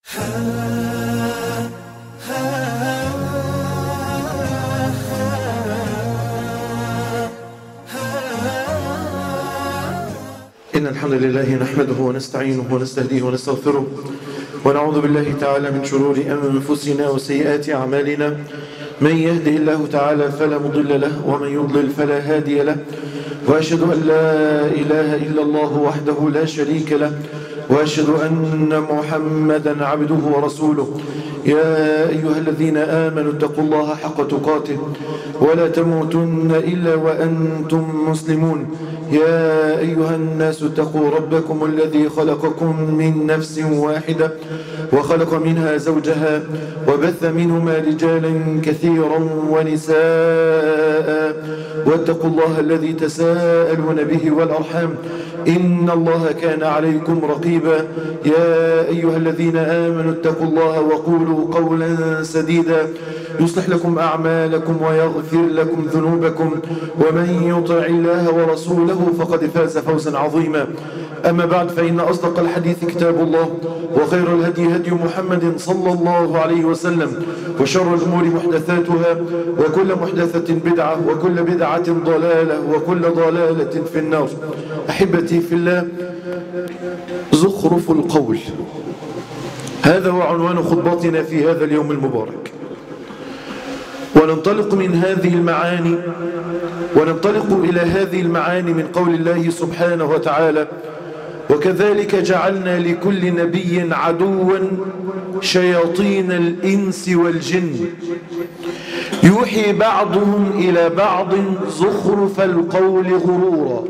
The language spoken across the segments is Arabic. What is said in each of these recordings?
إن الحمد لله نحمده ونستعينه ونستهديه ونستغفره ونعوذ بالله تعالى من شرور أنفسنا وسيئات أعمالنا. من يهده الله تعالى فلا مضل له ومن يضلل فلا هادي له، وأشهد أن لا إله إلا الله وحده لا شريك له، وأشهد أن محمدا عبده ورسوله. يا أيها الذين آمنوا اتقوا الله حق تقاته ولا تموتن إلا وأنتم مسلمون. يا أيها الناس اتقوا ربكم الذي خلقكم من نفس واحدة وخلق منها زوجها وبث منهما رجالا كثيرا ونساء، واتقوا الله الذي تساءلون به والأرحام إن الله كان عليكم رقيبا. يا أيها الذين آمنوا اتقوا الله وقولوا قولا سديدا يصلح لكم أعمالكم ويغفر لكم ذنوبكم، ومن يطع الله ورسوله فقد فاز فوزا عظيما. أما بعد، فإن أصدق الحديث كتاب الله، وخير الهدي هدي محمد صلى الله عليه وسلم، وشر الأمور محدثاتها، وكل محدثة بدعة، وكل بدعة ضلالة، وكل ضلالة في النار. أحبتي في الله، زخرف القول، هذا هو عنوان خطبتنا في هذا اليوم المبارك. وننطلق من هذه المعاني، وننطلق إلى هذه المعاني من قول الله سبحانه وتعالى: وكذلك جعلنا لكل نبي عدوا شياطين الإنس والجن يوحي بعضهم إلى بعض زخرف القول غرورا.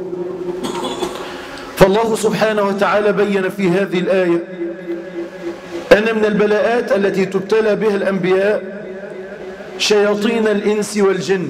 فالله سبحانه وتعالى بين في هذه الآية أن من البلاءات التي تبتلى بها الأنبياء شياطين الإنس والجن.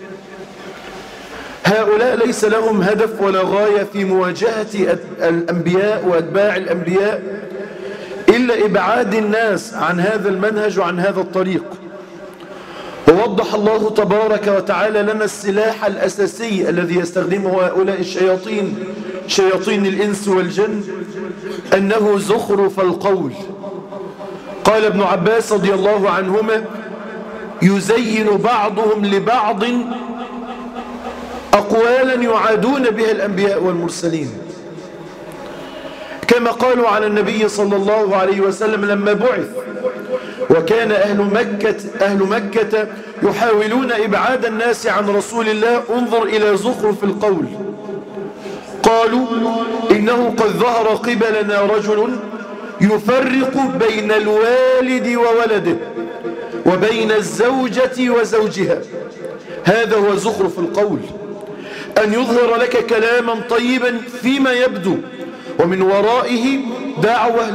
هؤلاء ليس لهم هدف ولا غاية في مواجهة الأنبياء وأتباع الأنبياء إلا إبعاد الناس عن هذا المنهج وعن هذا الطريق. ووضح الله تبارك وتعالى لنا السلاح الأساسي الذي يستخدمه هؤلاء الشياطين، شياطين الإنس والجن، أنه زخرف القول. قال ابن عباس رضي الله عنهما: يزين بعضهم لبعض أقوالا يعادون بها الأنبياء والمرسلين، كما قالوا على النبي صلى الله عليه وسلم لما بعث وكان أهل مكة يحاولون إبعاد الناس عن رسول الله: انظر إلى زخرف القول. قالوا: إنه قد ظهر قبلنا رجل يفرق بين الوالد وولده وبين الزوجة وزوجها. هذا هو زخرف القول، أن يظهر لك كلاما طيبا فيما يبدو، ومن ورائه دعوة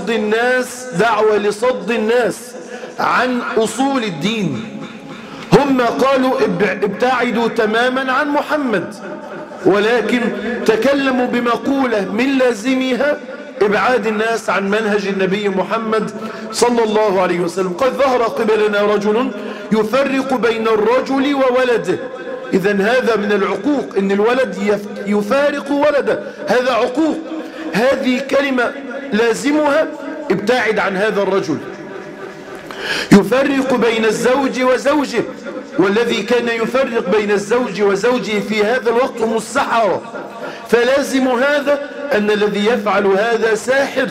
لصد الناس عن أصول الدين. هم قالوا ابتعدوا تماما عن محمد، ولكن تكلموا بمقولة من لازمها إبعاد الناس عن منهج النبي محمد صلى الله عليه وسلم. قد ظهر قبلنا رجل يفرق بين الرجل وولده. إذن هذا من العقوق، إن الولد يفارق ولده، هذا عقوق. هذه كلمة لازمها ابتعد عن هذا الرجل. يفرق بين الزوج وزوجه، والذي كان يفرق بين الزوج وزوجه في هذا الوقت هم السحرة. فلازم هذا أن الذي يفعل هذا ساحر.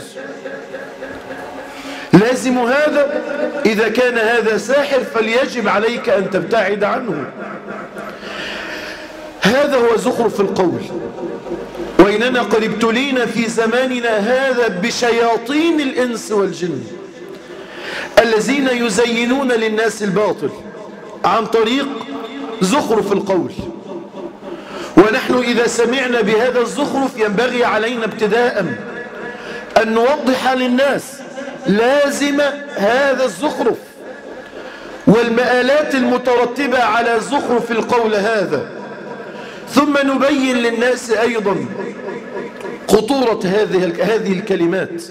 لازم هذا، إذا كان هذا ساحر فليجب عليك أن تبتعد عنه. هذا هو زخرف القول. وإننا قد ابتلينا في زماننا هذا بشياطين الإنس والجن الذين يزينون للناس الباطل عن طريق زخرف القول. ونحن إذا سمعنا بهذا الزخرف ينبغي علينا ابتداء أن نوضح للناس لازم هذا الزخرف والمآلات المترتبة على زخرف القول هذا، ثم نبين للناس أيضا خطورة هذه الكلمات.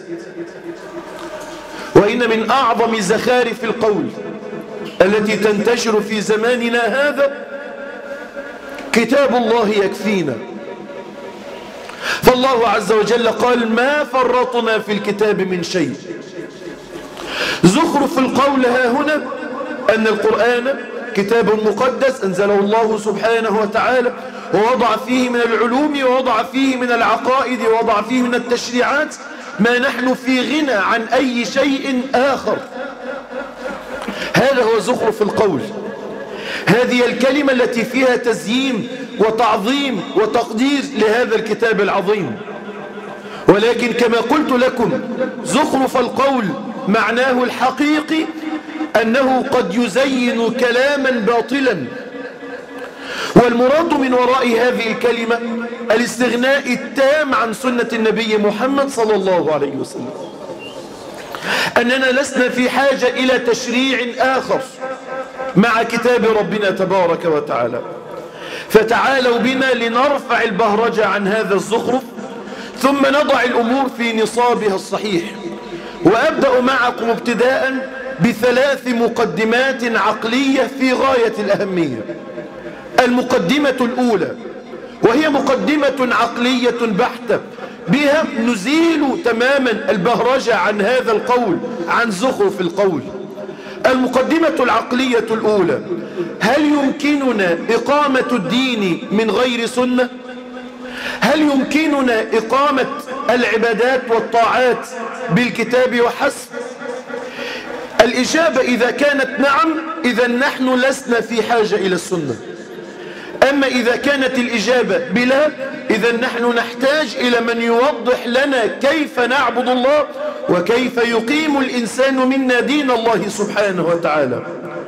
وإن من أعظم زخارف القول التي تنتشر في زماننا هذا كتاب الله يكفينا. فالله عز وجل قال: ما فرطنا في الكتاب من شيء. زخرف القول ها هنا أن القرآن كتاب مقدس أنزله الله سبحانه وتعالى، ووضع فيه من العلوم ووضع فيه من العقائد ووضع فيه من التشريعات ما نحن في غنى عن أي شيء آخر. هذا هو زخرف القول. هذه الكلمة التي فيها تزيين وتعظيم وتقدير لهذا الكتاب العظيم. ولكن كما قلت لكم زخرف القول معناه الحقيقي أنه قد يزين كلاما باطلا، والمراد من وراء هذه الكلمة الاستغناء التام عن سنة النبي محمد صلى الله عليه وسلم، أننا لسنا في حاجة إلى تشريع آخر مع كتاب ربنا تبارك وتعالى. فتعالوا بنا لنرفع البهرجة عن هذا الزخرف، ثم نضع الأمور في نصابها الصحيح. وأبدأ معكم ابتداء ب3 مقدمات عقلية في غاية الأهمية. المقدمة الأولى وهي مقدمة عقلية بحتة، بها نزيل تماما البهرجة عن هذا القول، عن زخرف القول. المقدمة العقلية الأولى: هل يمكننا إقامة الدين من غير سنة؟ هل يمكننا إقامة العبادات والطاعات بالكتاب وحسب؟ الإجابة إذا كانت نعم، إذا نحن لسنا في حاجة إلى السنة. أما إذا كانت الإجابة بلا، إذا نحن نحتاج إلى من يوضح لنا كيف نعبد الله وكيف يقيم الإنسان منا دين الله سبحانه وتعالى.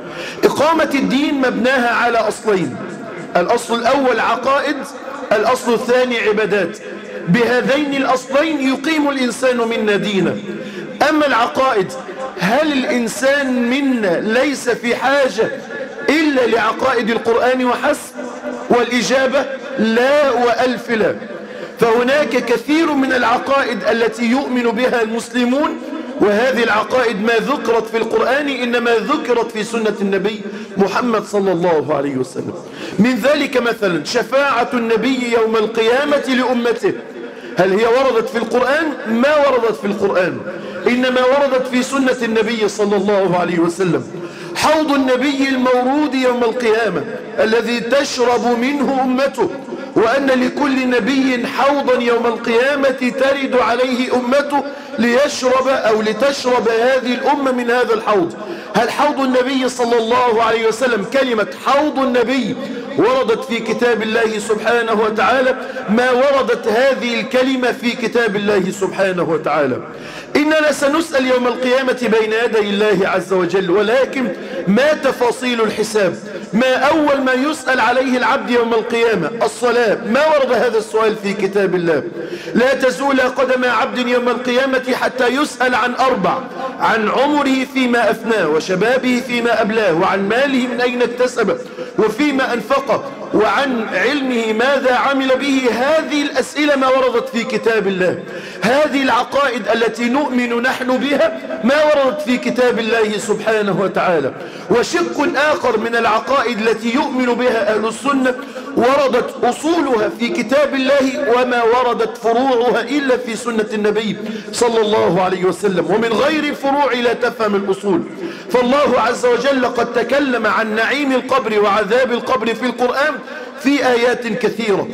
إقامة الدين مبناها على أصلين: الأصل الأول عقائد، الأصل الثاني عبادات. بهذين الأصلين يقيم الإنسان منا دينه. أما العقائد، هل الإنسان منا ليس في حاجة إلا لعقائد القرآن وحسب؟ والإجابة لا وألف لا. فهناك كثير من العقائد التي يؤمن بها المسلمون، وهذه العقائد ما ذكرت في القرآن إنما ذكرت في سنة النبي محمد صلى الله عليه وسلم. من ذلك مثلا شفاعة النبي يوم القيامة لأمته، هل هي وردت في القرآن؟ ما وردت في القرآن، إنما وردت في سنة النبي صلى الله عليه وسلم. حوض النبي المورود يوم القيامة الذي تشرب منه أمته، وأن لكل نبي حوضا يوم القيامة ترد عليه أمته ليشرب أو لتشرب هذه الأمة من هذا الحوض. هل حوض النبي صلى الله عليه وسلم، كلمة حوض النبي وردت في كتاب الله سبحانه وتعالى؟ ما وردت هذه الكلمة في كتاب الله سبحانه وتعالى. إننا سنسأل يوم القيامة بين يدي الله عز وجل، ولكن ما تفاصيل الحساب؟ ما أول ما يسأل عليه العبد يوم القيامة؟ الصلاة. ما ورد هذا السؤال في كتاب الله؟ لا تزول قدم عبد يوم القيامة حتى يسأل عن 4: عن عمره فيما أفناه، وشبابه فيما أبلاه، وعن ماله من أين اكتسبه، وفيما أنفقه، وعن علمه ماذا عمل به. هذه الأسئلة ما وردت في كتاب الله. هذه العقائد التي نؤمن نحن بها ما وردت في كتاب الله سبحانه وتعالى. وشق آخر من العقائد التي يؤمن بها أهل السنة وردت أصولها في كتاب الله، وما وردت فروعها إلا في سنة النبي صلى الله عليه وسلم، ومن غير الفروع لا تفهم الأصول. فالله عز وجل قد تكلم عن نعيم القبر وعذاب القبر في القرآن في آيات كثيرة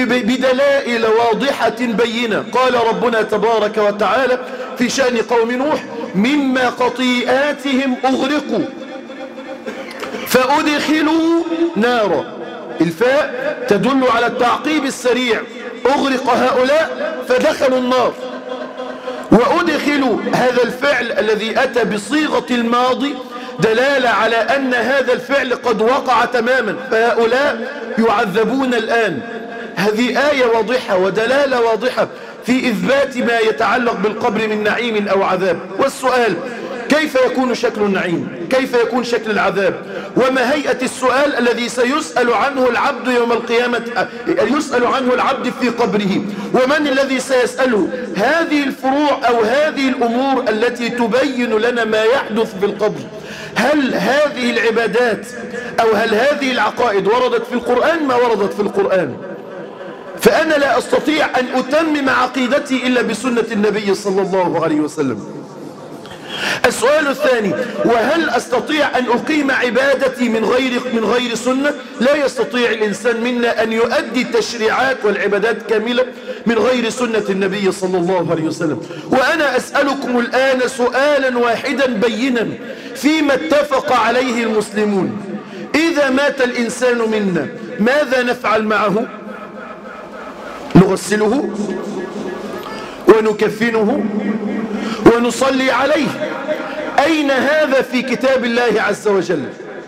بدلائل واضحة بينة. قال ربنا تبارك وتعالى في شأن قوم نوح: مما خطيئاتهم أغرقوا فأدخلوا نارا. الفاء تدل على التعقيب السريع، أغرق هؤلاء فدخلوا النار. وأدخلوا، هذا الفعل الذي أتى بصيغة الماضي دلالة على أن هذا الفعل قد وقع تماما، فهؤلاء يعذبون الآن. هذه آية واضحة ودلالة واضحة في إثبات ما يتعلق بالقبر من نعيم أو عذاب. والسؤال: كيف يكون شكل النعيم؟ كيف يكون شكل العذاب؟ وما هيئة السؤال الذي سيسأل عنه العبد يوم القيامة، يسأل عنه العبد في قبره؟ ومن الذي سيسأله؟ هذه الفروع أو هذه الأمور التي تبين لنا ما يحدث في القبر. هل هذه العبادات أو هل هذه العقائد وردت في القرآن؟ ما وردت في القرآن. فأنا لا أستطيع أن أتمم عقيدتي إلا بسنة النبي صلى الله عليه وسلم. السؤال الثاني: وهل أستطيع أن أقيم عبادتي من غير سنة؟ لا يستطيع الإنسان منا أن يؤدي التشريعات والعبادات كاملة من غير سنة النبي صلى الله عليه وسلم. وأنا أسألكم الآن سؤالا واحدا بينا فيما اتفق عليه المسلمون: إذا مات الإنسان منا ماذا نفعل معه؟ نغسله ونكفنه ونصلي عليه. أين هذا في كتاب الله عز وجل؟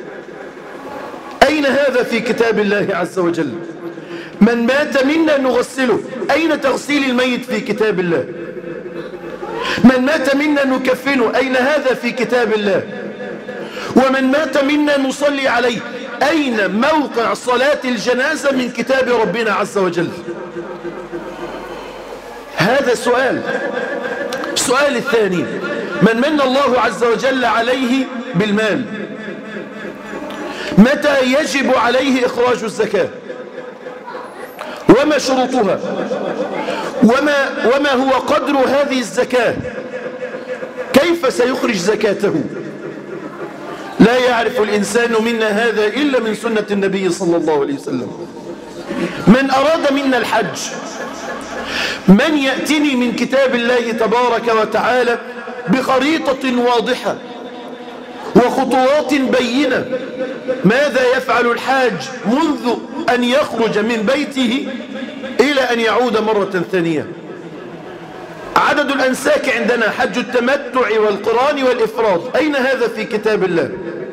أين هذا في كتاب الله عز وجل؟ من مات منا نغسله. أين تغسيل الميت في كتاب الله؟ من مات منا نكفنه. أين هذا في كتاب الله؟ ومن مات منا نصلي عليه. أين موقع صلاة الجنازة من كتاب ربنا عز وجل؟ هذا سؤال. السؤال الثاني: من الله عز وجل عليه بالمال متى يجب عليه إخراج الزكاة؟ وما شروطها؟ وما هو قدر هذه الزكاة؟ كيف سيخرج زكاته؟ لا يعرف الإنسان منا هذا إلا من سنة النبي صلى الله عليه وسلم. من أراد منا الحج، من يأتني من كتاب الله تبارك وتعالى بخريطة واضحة وخطوات بينة ماذا يفعل الحاج منذ أن يخرج من بيته إلى أن يعود مرة ثانية؟ عدد الأنساك عندنا: حج التمتع والقران والإفراد. أين هذا في كتاب الله؟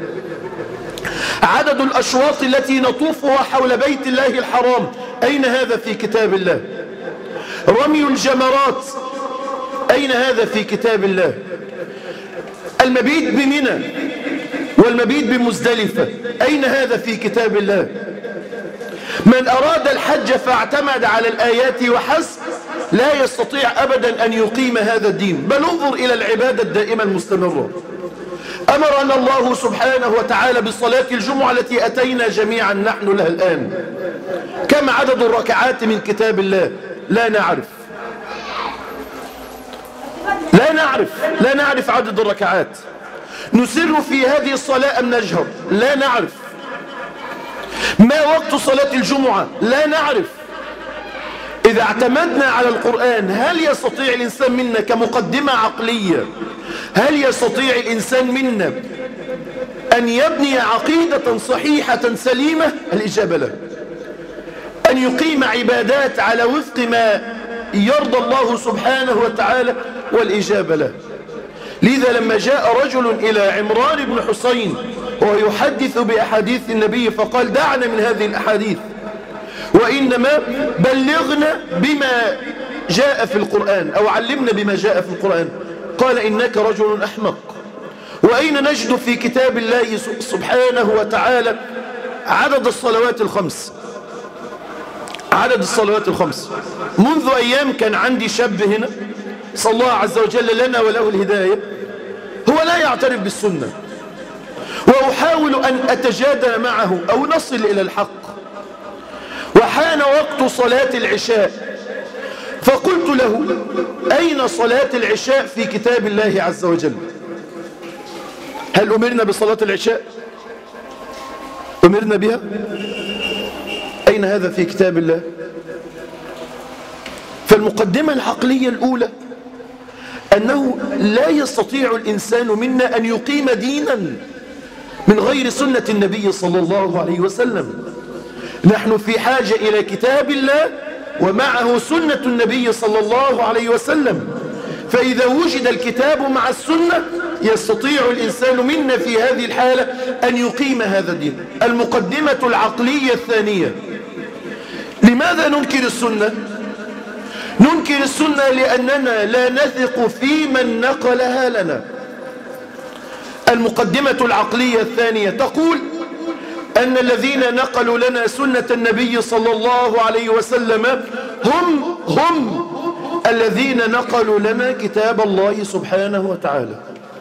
عدد الأشواط التي نطوفها حول بيت الله الحرام. أين هذا في كتاب الله؟ رمي الجمرات. أين هذا في كتاب الله؟ المبيت بمنى والمبيت بمزدلفة. أين هذا في كتاب الله؟ من أراد الحج فاعتمد على الآيات وحسب لا يستطيع أبدا أن يقيم هذا الدين. بل انظر إلى العبادة الدائمة المستمرة. أمرنا الله سبحانه وتعالى بصلاة الجمعة التي أتينا جميعا نحن لها الآن. كم عدد الركعات من كتاب الله؟ لا نعرف. لا نعرف عدد الركعات. نسر في هذه الصلاة أم نجهر؟ لا نعرف. ما وقت صلاة الجمعة؟ لا نعرف. إذا اعتمدنا على القرآن هل يستطيع الإنسان منا كمقدمة عقلية، هل يستطيع الإنسان منا أن يبني عقيدة صحيحة سليمة؟ الإجابة لا. أن يقيم عبادات على وفق ما يرضى الله سبحانه وتعالى؟ والإجابة لا. لذا لما جاء رجل إلى عمران بن حسين وهو يحدث بأحاديث النبي فقال: دعنا من هذه الأحاديث وإنما بلغنا بما جاء في القرآن أو علمنا بما جاء في القرآن. قال: إنك رجل أحمق. وأين نجد في كتاب الله سبحانه وتعالى عدد الصلوات الخمس؟ عدد الصلوات الخمس. منذ أيام كان عندي شاب هنا صلى الله عز وجل لنا وله الهداية، هو لا يعترف بالسنة، وأحاول أن أتجادل معه أو نصل إلى الحق. وحان وقت صلاة العشاء فقلت له: أين صلاة العشاء في كتاب الله عز وجل؟ هل أمرنا بصلاة العشاء؟ أمرنا بها؟ أين هذا في كتاب الله؟ فالمقدمة العقلية الأولى أنه لا يستطيع الإنسان منا أن يقيم دينا من غير سنة النبي صلى الله عليه وسلم. نحن في حاجة إلى كتاب الله ومعه سنة النبي صلى الله عليه وسلم. فإذا وجد الكتاب مع السنة يستطيع الإنسان منا في هذه الحالة أن يقيم هذا الدين. المقدمة العقلية الثانية: لماذا ننكر السنة؟ ننكر السنة لأننا لا نثق في من نقلها لنا. المقدمة العقلية الثانية تقول أن الذين نقلوا لنا سنة النبي صلى الله عليه وسلم هم الذين نقلوا لنا كتاب الله سبحانه وتعالى.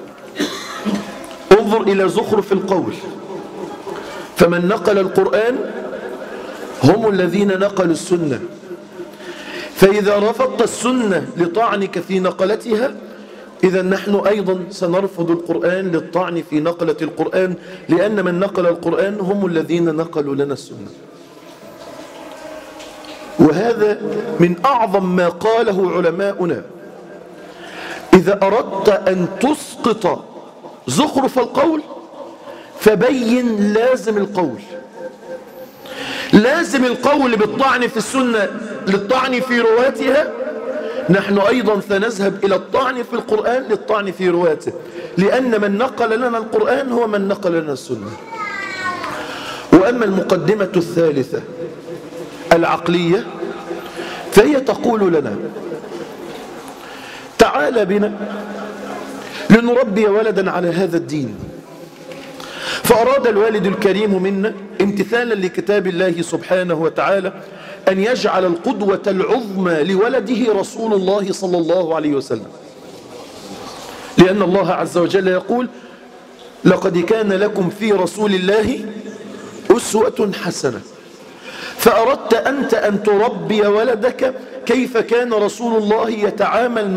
انظر إلى زخرف القول: فمن نقل القرآن هم الذين نقلوا السنة. فإذا رفضت السنة لطعنك في نقلتها إذا نحن أيضا سنرفض القرآن للطعن في نقلة القرآن، لأن من نقل القرآن هم الذين نقلوا لنا السنة. وهذا من أعظم ما قاله علماؤنا: إذا أردت أن تسقط زخرف القول فبين لازم القول. لازم القول بالطعن في السنة للطعن في رواتها، نحن أيضا سنذهب إلى الطعن في القرآن للطعن في رواته، لأن من نقل لنا القرآن هو من نقل لنا السنة. وأما المقدمة الثالثة العقلية فهي تقول لنا: تعال بنا لنربي ولدا على هذا الدين. فأراد الوالد الكريم منا امتثالا لكتاب الله سبحانه وتعالى أن يجعل القدوة العظمى لولده رسول الله صلى الله عليه وسلم، لأن الله عز وجل يقول: لقد كان لكم في رسول الله أسوة حسنة. فأردت أنت أن تربي ولدك كيف كان رسول الله يتعامل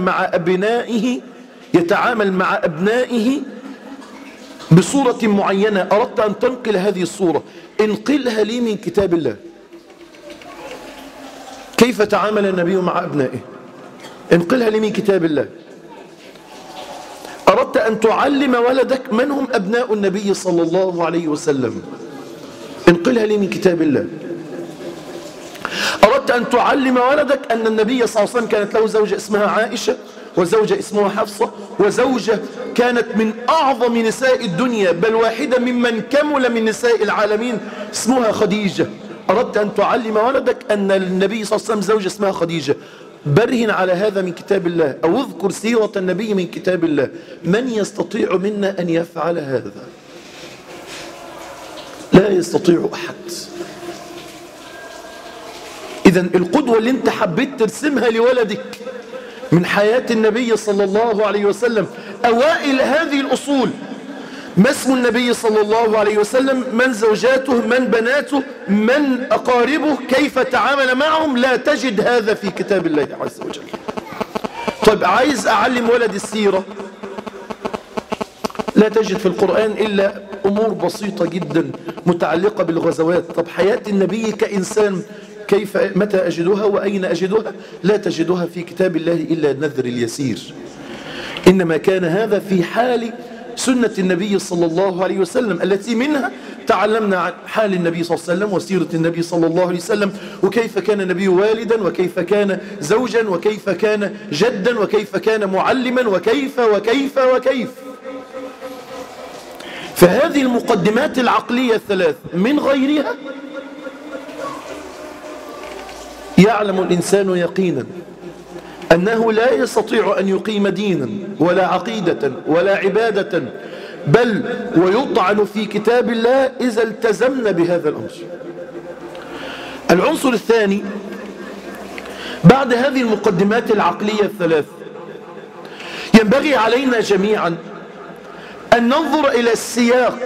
مع أبنائه بصورة معينة. أردت أن تنقل هذه الصورة، انقلها لي من كتاب الله. كيف تعامل النبي مع أبنائه؟ انقلها لي من كتاب الله. أردت أن تعلم ولدك من هم أبناء النبي صلى الله عليه وسلم، انقلها لي من كتاب الله. أردت أن تعلم ولدك أن النبي صلى الله عليه وسلم كانت له زوجة اسمها عائشة، وزوجة اسمها حفصة، وزوجة كانت من أعظم نساء الدنيا، بل واحدة ممن كمل من نساء العالمين، اسمها خديجة. أردت أن تعلم ولدك أن النبي صلى الله عليه وسلم زوجة اسمها خديجة. برهن على هذا من كتاب الله، أو اذكر سيرة النبي من كتاب الله. من يستطيع منا أن يفعل هذا؟ لا يستطيع أحد. إذن القدوة اللي انت حبيت ترسمها لولدك من حياة النبي صلى الله عليه وسلم، أوائل هذه الأصول: ما اسم النبي صلى الله عليه وسلم، من زوجاته، من بناته، من أقاربه، كيف تعامل معهم، لا تجد هذا في كتاب الله عز وجل. طيب عايز أعلم ولد السيرة، لا تجد في القرآن إلا أمور بسيطة جدا متعلقة بالغزوات. طب حياة النبي كإنسان كيف، متى أجدها وأين أجدها؟ لا تجدها في كتاب الله إلا النذر اليسير. إنما كان هذا في حال سنة النبي صلى الله عليه وسلم، التي منها تعلمنا عن حال النبي صلى الله عليه وسلم وسيرة النبي صلى الله عليه وسلم، وكيف كان النبي والدا، وكيف كان زوجا، وكيف كان جدا، وكيف كان معلما، وكيف وكيف وكيف. فهذه المقدمات العقلية الثلاث من غيرها يعلم الإنسان يقينا أنه لا يستطيع أن يقيم دينا ولا عقيدة ولا عبادة، بل ويطعن في كتاب الله إذا التزمنا بهذا الأمر. العنصر الثاني بعد هذه المقدمات العقلية الثلاث، ينبغي علينا جميعا أن ننظر إلى السياق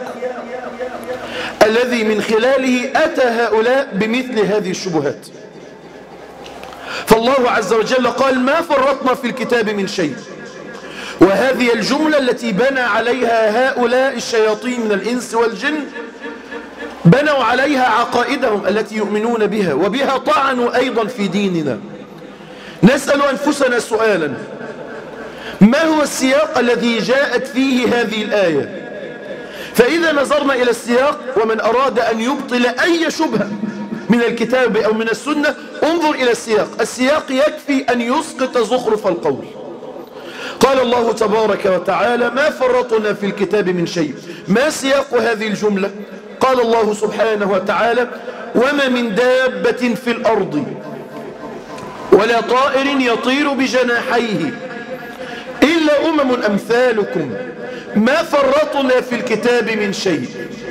الذي من خلاله أتى هؤلاء بمثل هذه الشبهات. فالله عز وجل قال: ما فرطنا في الكتاب من شيء. وهذه الجملة التي بنى عليها هؤلاء الشياطين من الإنس والجن، بنوا عليها عقائدهم التي يؤمنون بها، وبها طعنوا أيضا في ديننا. نسأل أنفسنا سؤالا: ما هو السياق الذي جاءت فيه هذه الآية؟ فإذا نظرنا إلى السياق، ومن أراد أن يبطل أي شبهة من الكتاب أو من السنة انظر إلى السياق. السياق يكفي أن يسقط زخرف القول. قال الله تبارك وتعالى: ما فرطنا في الكتاب من شيء. ما سياق هذه الجملة؟ قال الله سبحانه وتعالى: وما من دابة في الأرض ولا طائر يطير بجناحيه إلا أمم أمثالكم ما فرطنا في الكتاب من شيء.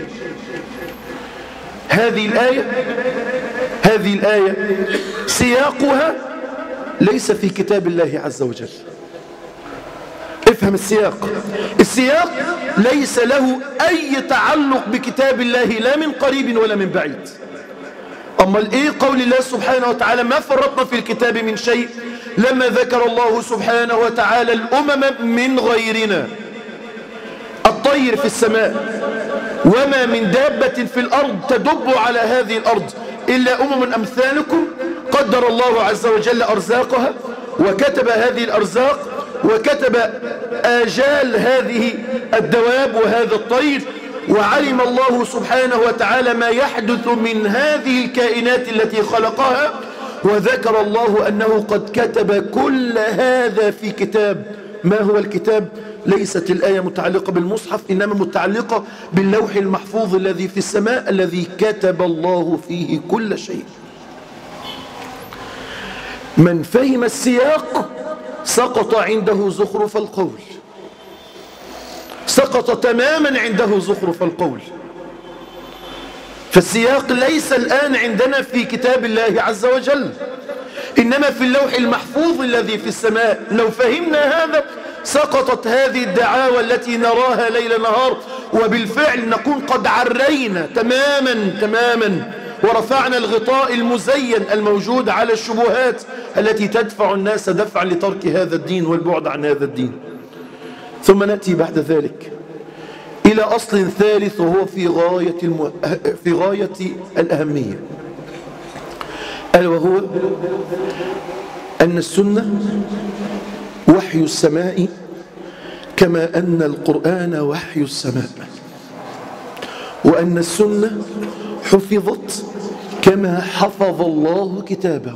هذه الآية سياقها ليس في كتاب الله عز وجل. افهم السياق ليس له أي تعلق بكتاب الله، لا من قريب ولا من بعيد. أما إيه قول الله سبحانه وتعالى: ما فرطنا في الكتاب من شيء؟ لما ذكر الله سبحانه وتعالى الأمم من غيرنا، الطير في السماء، وما من دابة في الأرض تدب على هذه الأرض إلا أمم أمثالكم، قدر الله عز وجل أرزاقها وكتب هذه الأرزاق وكتب آجال هذه الدواب وهذا الطير، وعلم الله سبحانه وتعالى ما يحدث من هذه الكائنات التي خلقها، وذكر الله أنه قد كتب كل هذا في كتاب. ما هو الكتاب؟ ليست الآية متعلقة بالمصحف، إنما متعلقة باللوح المحفوظ الذي في السماء الذي كتب الله فيه كل شيء. من فهم السياق سقط عنده زخرف القول، سقط تماما عنده زخرف القول. فالسياق ليس الآن عندنا في كتاب الله عز وجل، إنما في اللوح المحفوظ الذي في السماء. لو فهمنا هذا سقطت هذه الدعاوى التي نراها ليل نهار، وبالفعل نكون قد عرينا تماما ورفعنا الغطاء المزين الموجود على الشبهات التي تدفع الناس دفعا لترك هذا الدين والبعد عن هذا الدين. ثم نأتي بعد ذلك إلى أصل ثالث، وهو في غاية الأهمية، ألا وهو أن السنة وحي السماء كما أن القرآن وحي السماء، وأن السنة حفظت كما حفظ الله كتابه.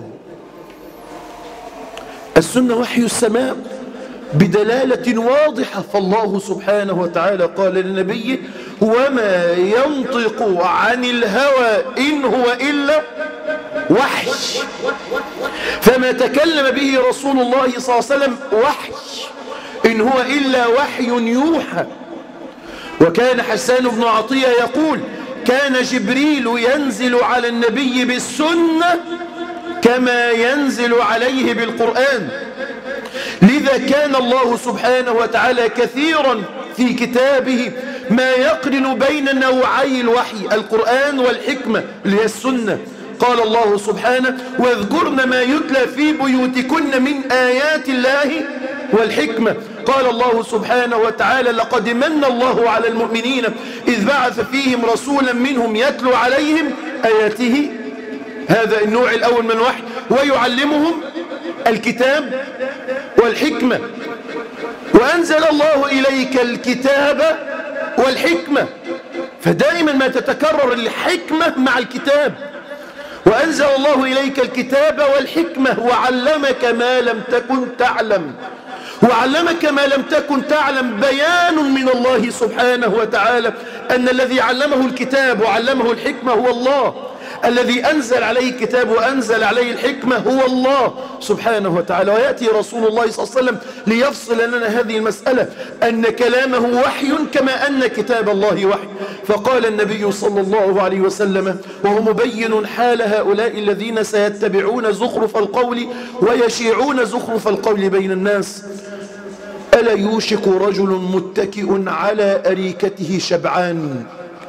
السنة وحي السماء بدلالة واضحة، فالله سبحانه وتعالى قال للنبي: وما ينطق عن الهوى إن هو إلا وحي. فما تكلم به رسول الله صلى الله عليه وسلم وحي، إن هو إلا وحي يوحى. وكان حسان بن عطية يقول: كان جبريل ينزل على النبي بالسنة كما ينزل عليه بالقرآن. لذا كان الله سبحانه وتعالى كثيرا في كتابه ما يقرن بين نوعي الوحي، القرآن والحكمة اللي هي السنة. قال الله سبحانه: واذكرن ما يتلى في بيوتكن من آيات الله والحكمة. قال الله سبحانه وتعالى: لقد من الله على المؤمنين إذ بعث فيهم رسولا منهم يتلو عليهم آياته. هذا النوع الأول من الوحي، ويعلمهم الكتاب والحكمة. وأنزل الله إليك الكتاب والحكمة، فدائما ما تتكرر الحكمة مع الكتاب. وأنزل الله إليك الكتاب والحكمة وعلمك ما لم تكن تعلم. وعلمك ما لم تكن تعلم بيان من الله سبحانه وتعالى أن الذي علمه الكتاب وعلمه الحكمة هو الله، الذي أنزل عليه الكتاب وأنزل عليه الحكمة هو الله سبحانه وتعالى. ويأتي رسول الله صلى الله عليه وسلم ليفصل لنا هذه المسألة، أن كلامه وحي كما أن كتاب الله وحي. فقال النبي صلى الله عليه وسلم وهو مبين حال هؤلاء الذين سيتبعون زخرف القول ويشيعون زخرف القول بين الناس: ألا يوشك رجل متكئ على أريكته شبعان،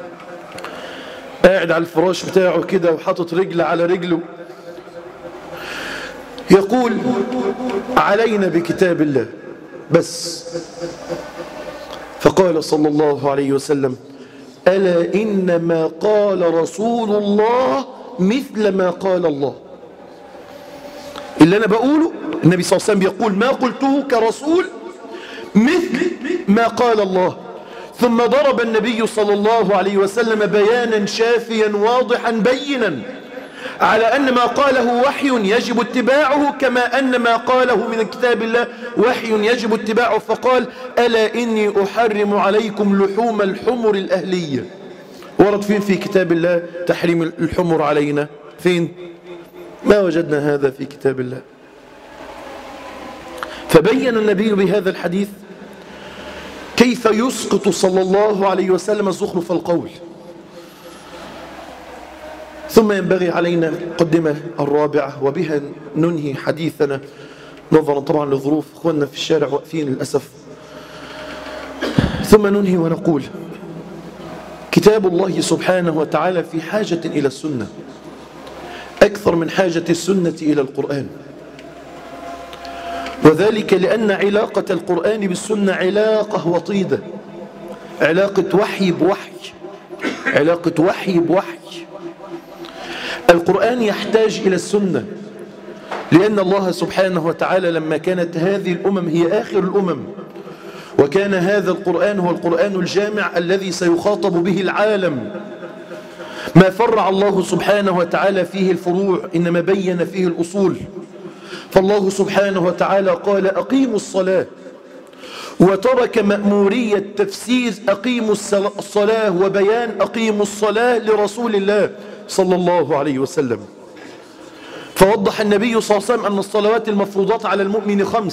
قاعد على الفراش بتاعه كده وحاطط رجل على رجله، يقول: علينا بكتاب الله بس. فقال صلى الله عليه وسلم: ألا إنما قال رسول الله مثل ما قال الله. اللي أنا بقوله النبي صلى الله عليه وسلم يقول: ما قلته كرسول مثل ما قال الله. ثم ضرب النبي صلى الله عليه وسلم بيانا شافيا واضحا بينا على أن ما قاله وحي يجب اتباعه كما أن ما قاله من كتاب الله وحي يجب اتباعه. فقال: ألا إني أحرم عليكم لحوم الحمر الأهلية. ورد فين في كتاب الله تحريم الحمر علينا؟ فين؟ ما وجدنا هذا في كتاب الله. فبين النبي بهذا الحديث كيف يسقط صلى الله عليه وسلم زخرف القول. ثم ينبغي علينا المقدمة الرابعة، وبها ننهي حديثنا نظرا طبعا لظروف اخواننا في الشارع واقفين للأسف. ثم ننهي ونقول: كتاب الله سبحانه وتعالى في حاجة إلى السنة أكثر من حاجة السنة إلى القرآن. وذلك لأن علاقة القرآن بالسنة علاقة وطيدة، علاقة وحي بوحي، علاقة وحي بوحي. القرآن يحتاج إلى السنة، لأن الله سبحانه وتعالى لما كانت هذه الأمم هي آخر الأمم، وكان هذا القرآن هو القرآن الجامع الذي سيخاطب به العالم، ما فرع الله سبحانه وتعالى فيه الفروع، إنما بين فيه الأصول. فالله سبحانه وتعالى قال أقيموا الصلاة، وترك مأمورية تفسير أقيموا الصلاة وبيان أقيموا الصلاة لرسول الله صلى الله عليه وسلم. فوضح النبي صلى الله عليه وسلم أن الصلوات المفروضات على المؤمن 5،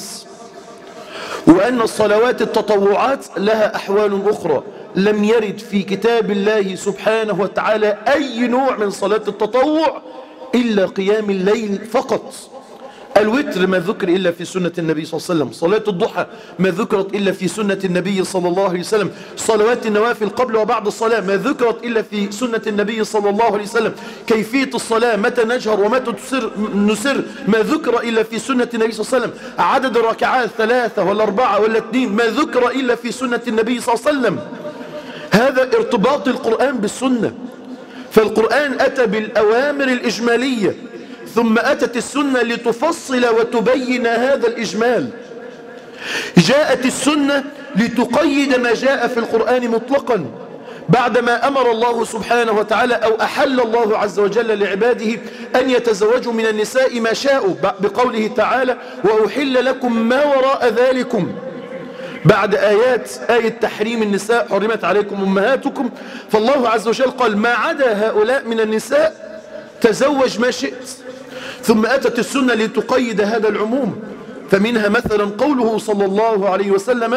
وأن الصلوات التطوعات لها أحوال أخرى. لم يرد في كتاب الله سبحانه وتعالى أي نوع من صلاة التطوع إلا قيام الليل فقط. الوتر ما ذكر إلا في سنة النبي صلى الله عليه وسلم، صلاة الضحى ما ذكرت إلا في سنة النبي صلى الله عليه وسلم، صلوات النوافل قبل وبعد الصلاة ما ذكرت إلا في سنة النبي صلى الله عليه وسلم، كيفية الصلاة متى نجهر ومتى نسر ما ذكر إلا في سنة النبي صلى الله عليه وسلم، عدد الركعات 3 ولا 4 ولا 2 ما ذكر إلا في سنة النبي صلى الله عليه وسلم. هذا ارتباط القرآن بالسنة. فالقرآن أتى بالأوامر الإجمالية، ثم أتت السنة لتفصل وتبين هذا الإجمال. جاءت السنة لتقيد ما جاء في القرآن مطلقا، بعدما أمر الله سبحانه وتعالى أو أحل الله عز وجل لعباده أن يتزوجوا من النساء ما شاءوا، بقوله تعالى وأحل لكم ما وراء ذلكم، بعد آية تحريم النساء حرمت عليكم أمهاتكم. فالله عز وجل قال ما عدا هؤلاء من النساء تزوج ما شئت. ثم أتت السنة لتقيد هذا العموم، فمنها مثلا قوله صلى الله عليه وسلم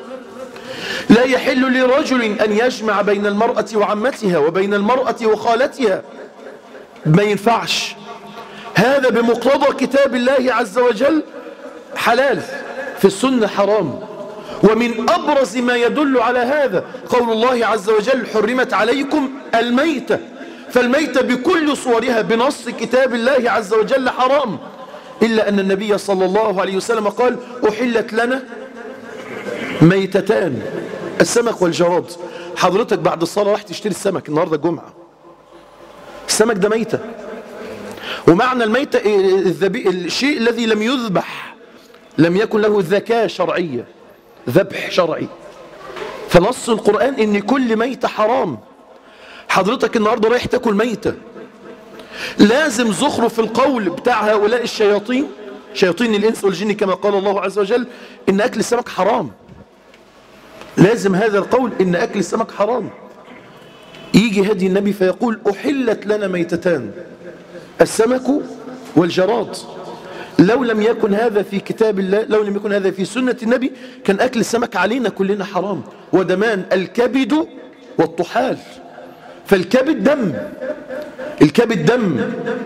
لا يحل لرجل أن يجمع بين المرأة وعمتها وبين المرأة وخالتها، ما ينفعش. هذا بمقتضى كتاب الله عز وجل حلال، في السنة حرام. ومن أبرز ما يدل على هذا قول الله عز وجل حرمت عليكم الميتة، فالميتة بكل صورها بنص كتاب الله عز وجل حرام، إلا أن النبي صلى الله عليه وسلم قال أحلت لنا ميتتان، السمك والجراد. حضرتك بعد الصلاة راح تشتري السمك، النهاردة جمعة، السمك ده ميتة، ومعنى الميتة الشيء الذي لم يذبح، لم يكن له ذكاء شرعية، ذبح شرعي. فنص القرآن إن كل ميتة حرام. حضرتك النهاردة رايح تاكل ميتة، لازم زخرف القول بتاع هؤلاء الشياطين، شياطين الإنس والجن، كما قال الله عز وجل إن أكل السمك حرام. لازم هذا القول إن أكل السمك حرام. يجي هدي النبي فيقول أحلت لنا ميتتان، السمك والجراد. لو لم يكن هذا في كتاب الله، لو لم يكن هذا في سنة النبي، كان أكل السمك علينا كلنا حرام. ودمان الكبد والطحال، فالكبد دم، الكبد دم.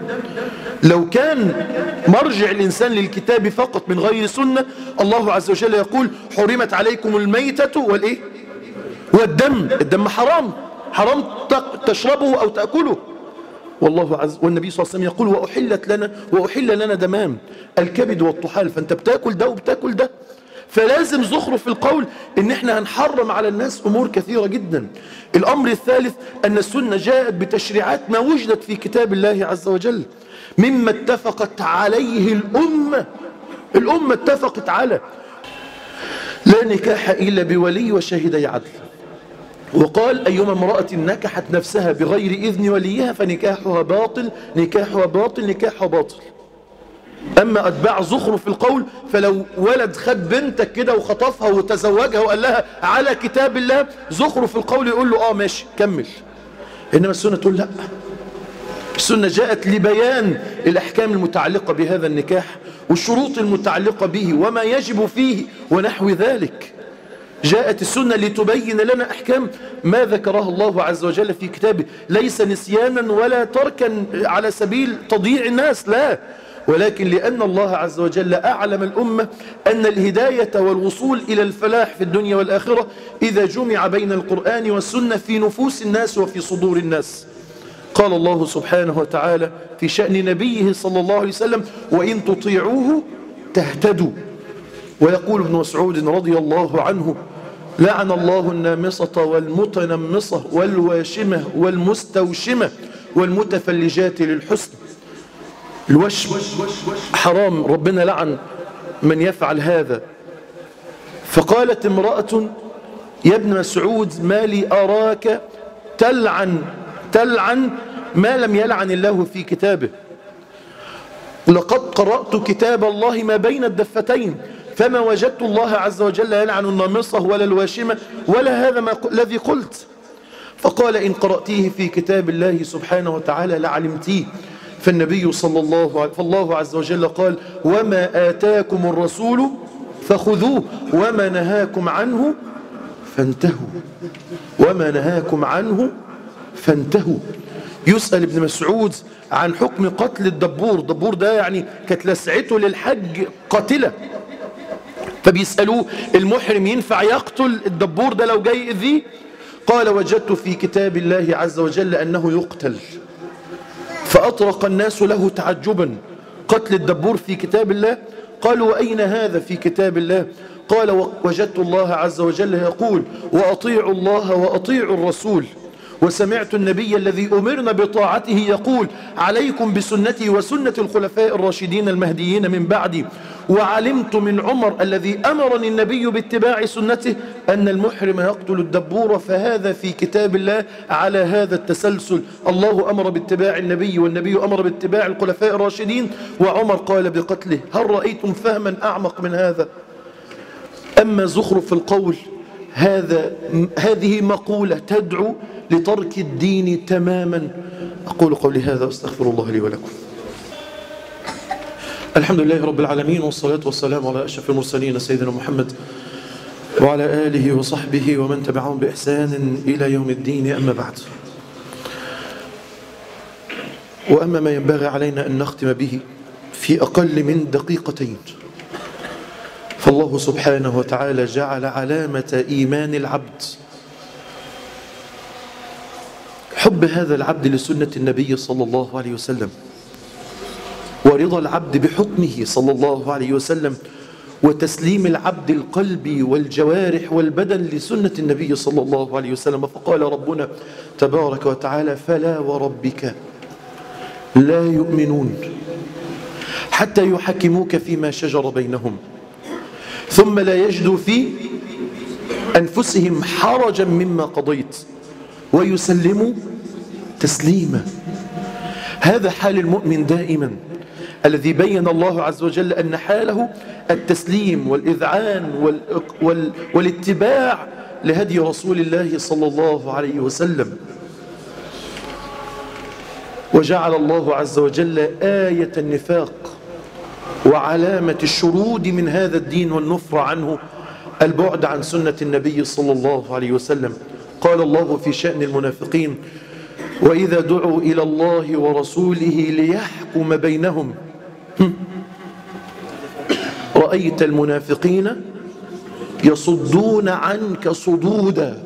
لو كان مرجع الإنسان للكتاب فقط من غير سنة، الله عز وجل يقول حرمت عليكم الميتة والإيه؟ والدم. الدم حرام، حرام تشربه أو تأكله. والنبي صلى الله عليه وسلم يقول وأحل لنا دمان الكبد والطحال. فأنت بتاكل ده وبتاكل ده، فلازم زخرف القول إن احنا هنحرم على الناس أمور كثيرة جدا. الأمر الثالث أن السنة جاءت بتشريعات ما وجدت في كتاب الله عز وجل، مما اتفقت عليه الأمة اتفقت على لا نكاح إلا بولي وشاهدي عدل. وقال أيما امرأة نكحت نفسها بغير إذن وليها فنكاحها باطل، نكاحها باطل، نكاحها باطل. أما أتباع زخرف القول، فلو ولد خد بنتك كده وخطفها وتزوجها وقال لها على كتاب الله، زخرف القول يقول له ماشي كمل. إنما السنة تقول لا، السنة جاءت لبيان الأحكام المتعلقة بهذا النكاح والشروط المتعلقة به وما يجب فيه ونحو ذلك. جاءت السنة لتبين لنا أحكام ما ذكرها الله عز وجل في كتابه، ليس نسيانا ولا تركا على سبيل تضييع الناس، لا، ولكن لأن الله عز وجل أعلم الأمة أن الهداية والوصول إلى الفلاح في الدنيا والآخرة إذا جمع بين القرآن والسنة في نفوس الناس وفي صدور الناس. قال الله سبحانه وتعالى في شأن نبيه صلى الله عليه وسلم وإن تطيعوه تهتدوا ويقول ابن مسعود رضي الله عنه: لعن الله النامصة والمتنمصة والواشمة والمستوشمة والمتفلجات للحسن. الوشم حرام، ربنا لعن من يفعل هذا. فقالت امرأة: يا ابن مسعود ما لي أراك تلعن ما لم يلعن الله في كتابه. لقد قرأت كتاب الله ما بين الدفتين فما وجدت الله عز وجل يلعن النامصة ولا الواشمة ولا هذا الذي قلت. فقال: إن قرأتيه في كتاب الله سبحانه وتعالى لعلمتيه. فالنبي فالله عز وجل قال: وما آتاكم الرسول فخذوه وما نهاكم عنه فانتهوا. وما نهاكم عنه فانتهوا. يسأل ابن مسعود عن حكم قتل الدبور. الدبور ده يعني كانت لسعته للحج قاتلة، فبيسألوه: المحرم ينفع يقتل الدبور ده لو جاي يؤذيه؟ قال: وجدت في كتاب الله عز وجل أنه يقتل. فأطرق الناس له تعجبا: قتل الدبور في كتاب الله؟ قالوا: وأين هذا في كتاب الله؟ قال: وجدت الله عز وجل يقول: وأطيعوا الله وأطيعوا الرسول. وسمعت النبي الذي أمرنا بطاعته يقول: عليكم بسنتي وسنة الخلفاء الراشدين المهديين من بعدي. وعلمت من عمر الذي أمرني النبي باتباع سنته أن المحرم يقتل الدبور، فهذا في كتاب الله على هذا التسلسل. الله أمر باتباع النبي والنبي أمر باتباع الخلفاء الراشدين وعمر قال بقتله. هل رأيتم فهما أعمق من هذا؟ أما زخرف القول هذه مقولة تدعو لترك الدين تماما. أقول قولي هذا واستغفر الله لي ولكم. الحمد لله رب العالمين، والصلاة والسلام على أشرف المرسلين سيدنا محمد وعلى آله وصحبه ومن تبعهم بإحسان إلى يوم الدين. أما بعد، وأما ما ينبغي علينا أن نختم به في أقل من دقيقتين، فالله سبحانه وتعالى جعل علامة إيمان العبد حب هذا العبد لسنة النبي صلى الله عليه وسلم، ورضا العبد بحكمه صلى الله عليه وسلم، وتسليم العبد القلب والجوارح والبدن لسنة النبي صلى الله عليه وسلم. فقال ربنا تبارك وتعالى: فلا وربك لا يؤمنون حتى يحكموك فيما شجر بينهم ثم لا يجدوا في أنفسهم حرجا مما قضيت ويسلموا تسليما. هذا حال المؤمن دائما، الذي بين الله عز وجل أن حاله التسليم والإذعان والاتباع لهدي رسول الله صلى الله عليه وسلم. وجعل الله عز وجل آية النفاق وعلامة الشرود من هذا الدين والنفر عنه البعد عن سنة النبي صلى الله عليه وسلم. قال الله في شأن المنافقين: وإذا دعوا إلى الله ورسوله ليحكم بينهم رأيت المنافقين يصدون عنك صدودا.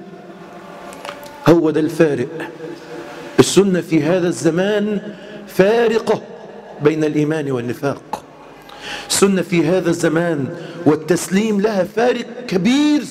هو ده الفارق. السنة في هذا الزمان فارقة بين الإيمان والنفاق. السنة في هذا الزمان والتسليم لها فارق كبير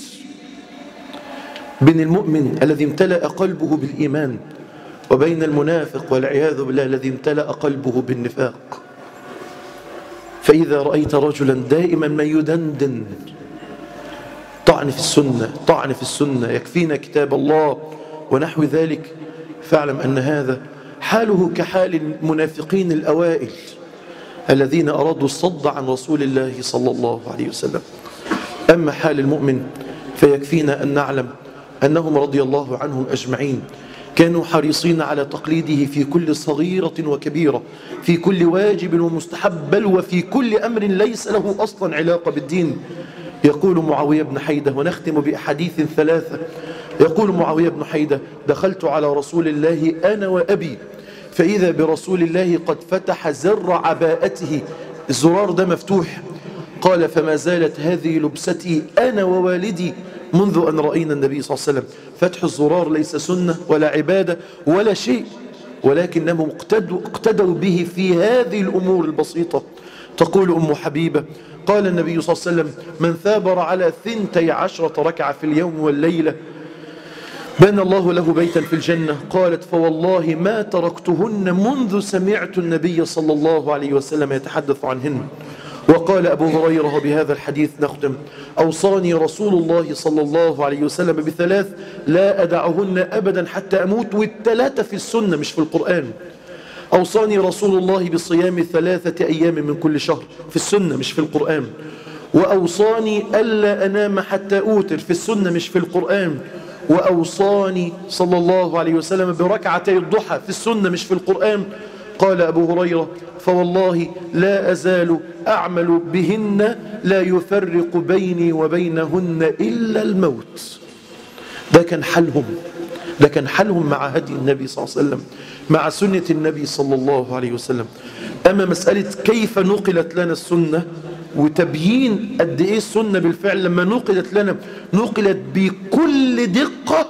بين المؤمن الذي امتلأ قلبه بالإيمان وبين المنافق والعياذ بالله الذي امتلأ قلبه بالنفاق. فإذا رأيت رجلا دائما ما يدندن طعن في السنة يكفينا كتاب الله ونحو ذلك، فاعلم أن هذا حاله كحال المنافقين الأوائل الذين أرادوا الصد عن رسول الله صلى الله عليه وسلم. أما حال المؤمن فيكفينا أن نعلم أنهم رضي الله عنهم أجمعين كانوا حريصين على تقليده في كل صغيرة وكبيرة، في كل واجب ومستحب، بل وفي كل أمر ليس له أصلا علاقة بالدين. يقول معاوية بن حيدة، ونختم بأحاديث ثلاثة، يقول معاوية بن حيدة: دخلت على رسول الله أنا وأبي فإذا برسول الله قد فتح زر عباءته، الزرار ده مفتوح. قال: فما زالت هذه لبستي أنا ووالدي منذ أن رأينا النبي صلى الله عليه وسلم. فتح الزرار ليس سنة ولا عبادة ولا شيء، ولكنهم اقتدوا به في هذه الأمور البسيطة. تقول أم حبيبة: قال النبي صلى الله عليه وسلم: من ثابر على 12 ركعة في اليوم والليلة بنى الله له بيتا في الجنة. قالت: فوالله ما تركتهن منذ سمعت النبي صلى الله عليه وسلم يتحدث عنهن. وقال أبو هريرة: بهذا الحديث نختم: أوصاني رسول الله صلى الله عليه وسلم ب3 لا أدعهن أبدا حتى أموت، وال3 في السنة مش في القرآن. أوصاني رسول الله بصيام 3 أيام من كل شهر، في السنة مش في القرآن. وأوصاني ألا أنام حتى أوتر، في السنة مش في القرآن. وأوصاني صلى الله عليه وسلم بركعتي الضحى، في السنة مش في القرآن. قال أبو هريرة: فوالله لا أزال أعمل بهن لا يفرق بيني وبينهن إلا الموت. ده كان حالهم، ده كان حالهم مع هدي النبي صلى الله عليه وسلم، مع سنة النبي صلى الله عليه وسلم. أما مسألة كيف نقلت لنا السنة وتبيين قد إيه السنة بالفعل لما نقلت لنا نقلت بكل دقة،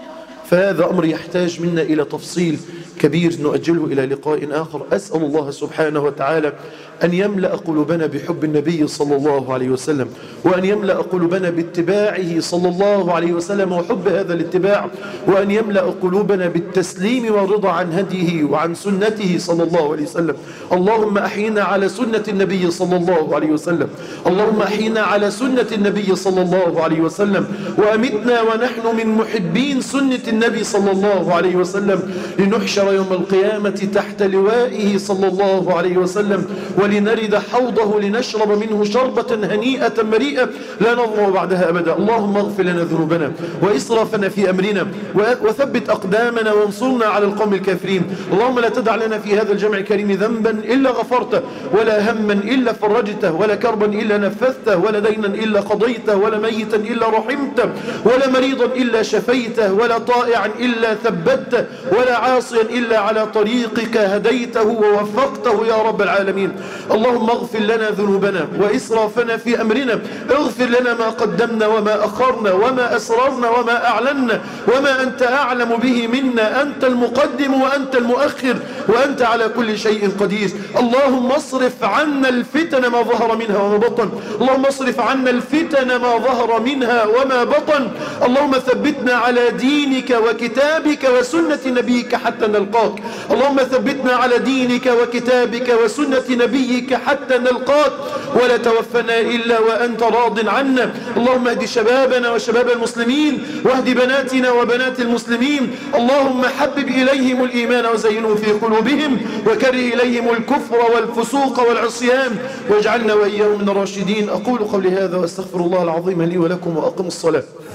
فهذا أمر يحتاج منا إلى تفصيل كبير نؤجله إلى لقاء آخر. أسأل الله سبحانه وتعالى أن يملأ قلوبنا بحب النبي صلى الله عليه وسلم، وأن يملأ قلوبنا باتباعه صلى الله عليه وسلم وحب هذا الاتباع، وأن يملأ قلوبنا بالتسليم والرضا عن هديه وعن سنته صلى الله عليه وسلم. اللهم أحينا على سنة النبي صلى الله عليه وسلم، اللهم أحينا على سنة النبي صلى الله عليه وسلم، وأمتنا ونحن من محبين سنة النبي صلى الله عليه وسلم، لنحشر يوم القيامة تحت لوائه صلى الله عليه وسلم، ولنرد حوضه لنشرب منه شربة هنيئة مريئة لا نظمأ بعدها أبدا. اللهم اغفر لنا ذنوبنا وإسرافنا في أمرنا وثبت أقدامنا وانصرنا على القوم الكافرين. اللهم لا تدع لنا في هذا الجمع الكريم ذنبا إلا غفرته، ولا هما إلا فرجته، ولا كربا إلا نفذته، ولا دينا إلا قضيته، ولا ميتا إلا رحمته، ولا مريضا إلا شفيته، ولا طائعا إلا ثبته، ولا عاصيا إلا على طريقك هديته ووفقته يا رب العالمين. اللهم اغفر لنا ذنوبنا وإسرافنا في أمرنا، اغفر لنا ما قدمنا وما أخرنا وما أسررنا وما أعلنا وما أنت أعلم به منا، أنت المقدم وأنت المؤخر وأنت على كل شيء قدير. اللهم اصرف عنا الفتن ما ظهر منها وما بطن، اللهم اصرف عنا الفتن ما ظهر منها وما بطن. اللهم ثبتنا على دينك وكتابك وسنة نبيك حتى نلقاك، اللهم ثبتنا على دينك وكتابك وسنة نبيك حتى نلقاك، ولا توفنا إلا وأنت راض عنا. اللهم اهد شبابنا وشباب المسلمين، واهد بناتنا وبنات المسلمين. اللهم حبب إليهم الإيمان وزينه في قلوبهم، وكره إليهم الكفر والفسوق والعصيان، واجعلنا وإياهم من الراشدين. أقول قولي هذا وأستغفر الله العظيم لي ولكم، وأقم الصلاة.